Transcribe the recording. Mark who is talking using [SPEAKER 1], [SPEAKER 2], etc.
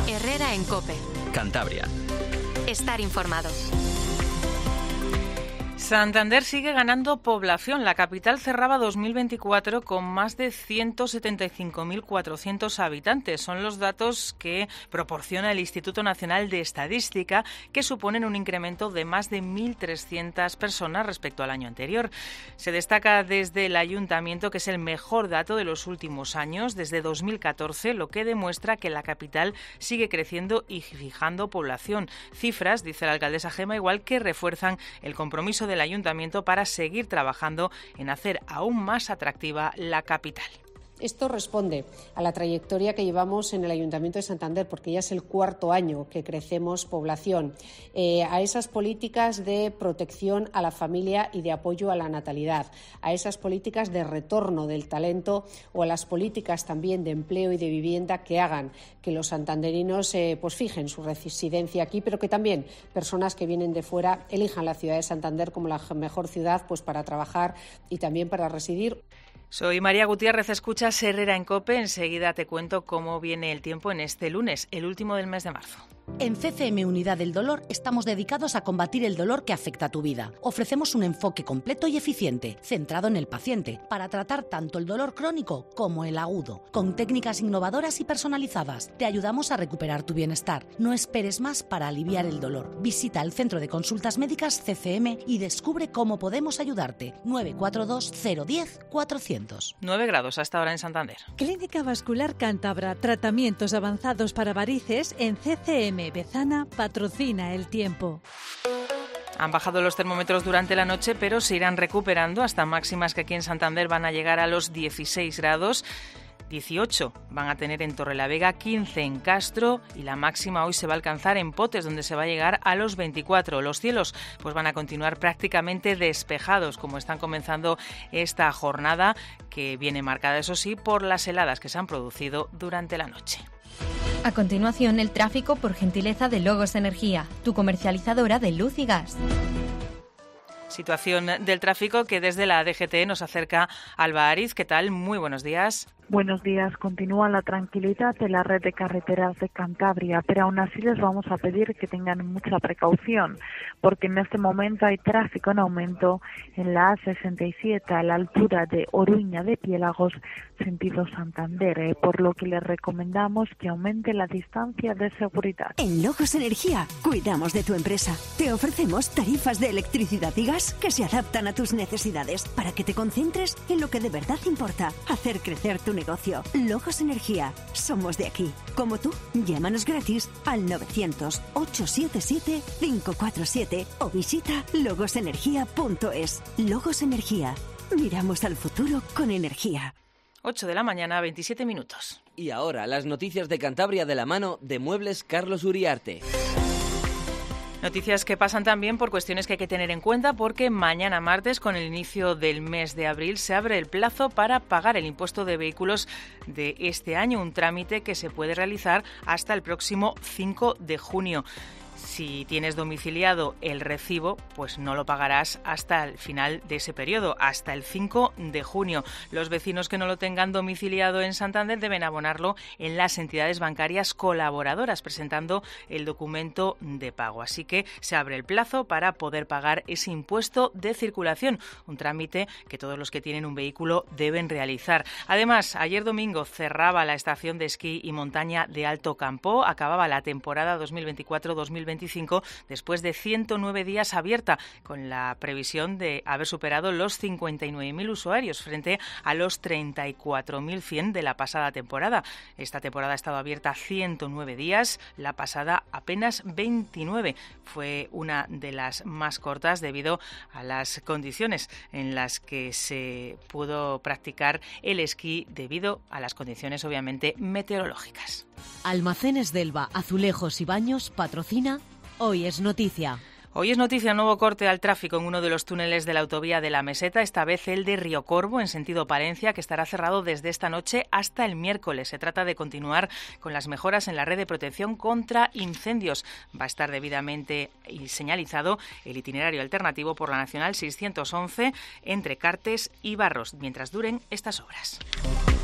[SPEAKER 1] Herrera en COPE.
[SPEAKER 2] Cantabria.
[SPEAKER 1] Estar informado.
[SPEAKER 3] Santander sigue ganando población. La capital cerraba 2024 con más de 175.400 habitantes. Son los datos que proporciona el Instituto Nacional de Estadística, que suponen un incremento de más de 1.300 personas respecto al año anterior. Se destaca desde el Ayuntamiento que es el mejor dato de los últimos años, desde 2014, lo que demuestra que la capital sigue creciendo y fijando población. Cifras, dice la alcaldesa Gemma Igual, que refuerzan el compromiso del Ayuntamiento para seguir trabajando en hacer aún más atractiva la capital.
[SPEAKER 4] Esto responde a la trayectoria que llevamos en el Ayuntamiento de Santander, porque ya es el cuarto año que crecemos población, a esas políticas de protección a la familia y de apoyo a la natalidad, a esas políticas de retorno del talento o a las políticas también de empleo y de vivienda que hagan que los santanderinos fijen su residencia aquí, pero que también personas que vienen de fuera elijan la ciudad de Santander como la mejor ciudad para trabajar y también para residir.
[SPEAKER 3] Soy María Gutiérrez, escuchas Herrera en COPE. Enseguida te cuento cómo viene el tiempo en este lunes, el último del mes de marzo.
[SPEAKER 5] En CCM Unidad del Dolor estamos dedicados a combatir el dolor que afecta a tu vida. Ofrecemos un enfoque completo y eficiente, centrado en el paciente, para tratar tanto el dolor crónico como el agudo. Con técnicas innovadoras y personalizadas, te ayudamos a recuperar tu bienestar. No esperes más para aliviar el dolor. Visita el Centro de Consultas Médicas CCM y descubre cómo podemos ayudarte. 942 010 400.
[SPEAKER 3] 9 grados hasta ahora en Santander.
[SPEAKER 6] Clínica Vascular Cántabra. Tratamientos avanzados para varices en CCM. Bezana patrocina el tiempo.
[SPEAKER 3] Han bajado los termómetros durante la noche, pero se irán recuperando hasta máximas que aquí en Santander van a llegar a los 16 grados. 18 van a tener en Torrelavega, 15 en Castro y la máxima hoy se va a alcanzar en Potes, donde se va a llegar a los 24. Los cielos van a continuar prácticamente despejados, como están comenzando esta jornada, que viene marcada, eso sí, por las heladas que se han producido durante la noche.
[SPEAKER 7] A continuación, el tráfico por gentileza de Logos Energía, tu comercializadora de luz y gas.
[SPEAKER 3] Situación del tráfico que desde la DGT nos acerca Alba Ariz. ¿Qué tal? Muy buenos días.
[SPEAKER 8] Buenos días. Continúa la tranquilidad de la red de carreteras de Cantabria, pero aún así les vamos a pedir que tengan mucha precaución, porque en este momento hay tráfico en aumento en la A67 a la altura de Oruña de Piélagos, sentido Santander, por lo que les recomendamos que aumente la distancia de seguridad.
[SPEAKER 9] En Logos Energía cuidamos de tu empresa. Te ofrecemos tarifas de electricidad y gas que se adaptan a tus necesidades para que te concentres en lo que de verdad importa, hacer crecer tu negocio. Logos Energía. Somos de aquí. Como tú, llámanos gratis al 900-877-547 o visita logosenergia.es. Logos Energía. Miramos al futuro con energía.
[SPEAKER 3] 8 de la mañana, 27 minutos.
[SPEAKER 10] Y ahora las noticias de Cantabria de la mano de Muebles Carlos Uriarte.
[SPEAKER 3] Noticias que pasan también por cuestiones que hay que tener en cuenta, porque mañana martes, con el inicio del mes de abril, se abre el plazo para pagar el impuesto de vehículos de este año, un trámite que se puede realizar hasta el próximo 5 de junio. Si tienes domiciliado el recibo, pues no lo pagarás hasta el final de ese periodo, hasta el 5 de junio. Los vecinos que no lo tengan domiciliado en Santander deben abonarlo en las entidades bancarias colaboradoras, presentando el documento de pago. Así que se abre el plazo para poder pagar ese impuesto de circulación, un trámite que todos los que tienen un vehículo deben realizar. Además, ayer domingo cerraba la estación de esquí y montaña de Alto Campo, acababa la temporada 2024-2025 después de 109 días abierta, con la previsión de haber superado los 59.000 usuarios frente a los 34.100 de la pasada temporada. Esta temporada ha estado abierta 109 días, la pasada apenas 29. Fue una de las más cortas debido a las condiciones en las que se pudo practicar el esquí, debido a las condiciones obviamente meteorológicas.
[SPEAKER 11] Almacenes Delva, azulejos y baños patrocina Hoy es Noticia.
[SPEAKER 3] Hoy es noticia un nuevo corte al tráfico en uno de los túneles de la autovía de la Meseta, esta vez el de Río Corvo, en sentido Palencia, que estará cerrado desde esta noche hasta el miércoles. Se trata de continuar con las mejoras en la red de protección contra incendios. Va a estar debidamente señalizado el itinerario alternativo por la Nacional 611 entre Cartes y Barros, mientras duren estas obras.